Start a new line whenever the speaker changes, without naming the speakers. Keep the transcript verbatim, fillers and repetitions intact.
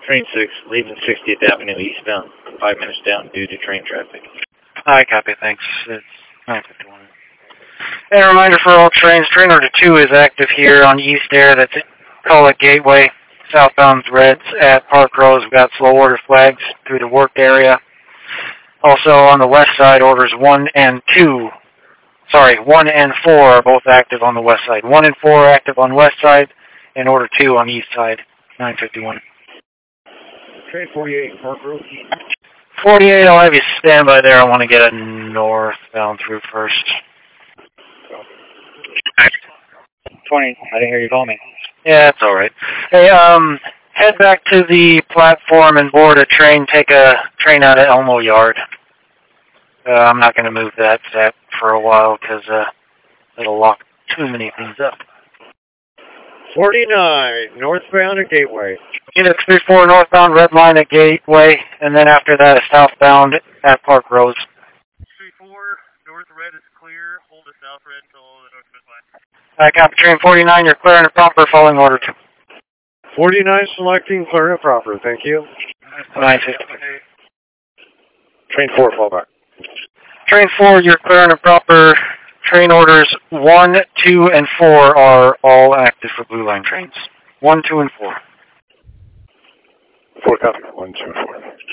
Train six, leaving sixtieth Avenue eastbound, five minutes down due to train traffic.
I copy, thanks. It's nine fifty-one. And a reminder for all trains, train order two is active here on East Air. That's it. Call it Gateway. Southbound threads at Park Rose. We've got slow order flags through the work area. Also on the west side, orders one and two. Sorry, one and four are both active on the west side. One and four are active on west side, and order two on east side. nine fifty-one.
Train forty-eight, Park Road.
forty-eight, I'll have you stand by there. I want to get a northbound through first.
twenty, I didn't hear you call me.
Yeah, that's all right. Hey, um, head back to the platform and board a train. Take a train out of Elmo Yard. Uh, I'm not going to move that set for a while because uh, it'll lock too many things up.
forty-nine, northbound at Gateway.
Unit three four northbound, red line at Gateway, and then after that, a southbound at Park Rose.
three four, north red is clear. Hold the south red until the north red line.
I copy train forty-nine, you're clear and proper, following order two.
forty-nine selecting clear and proper, thank you.
nine fifty.
Train four, fall back.
Train four, you're clear and proper. Train orders one, two, and four are all active for Blue Line trains. one, two, and four.
Four copy, one, two, and four.